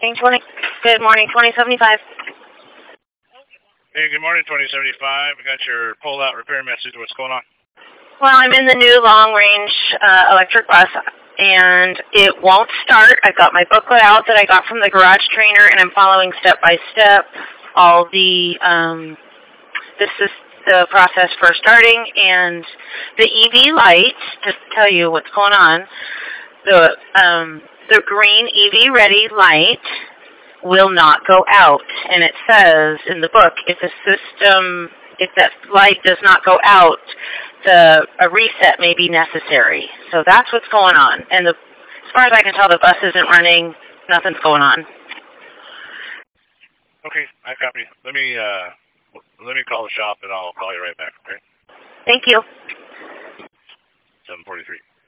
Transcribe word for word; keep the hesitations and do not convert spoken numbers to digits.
twenty. Good morning, twenty seventy-five. Hey, good morning, twenty seventy-five. We got your pull-out repair message. What's going on? Well, I'm in the new long-range uh, electric bus, and it won't start. I've got my booklet out that I got from the garage trainer, and I'm following step by step all the um, this is the process for starting, and the E V light. Just to tell you what's going on, the um, the green E V ready light will not go out, and it says in the book if the system if that light does not go out, the a reset may be necessary. So that's what's going on. And the, as far as I can tell, the bus isn't running. Nothing's going on. Okay, I copy. Let me uh, let me call the shop, and I'll call you right back. Okay. Thank you. seven forty-three.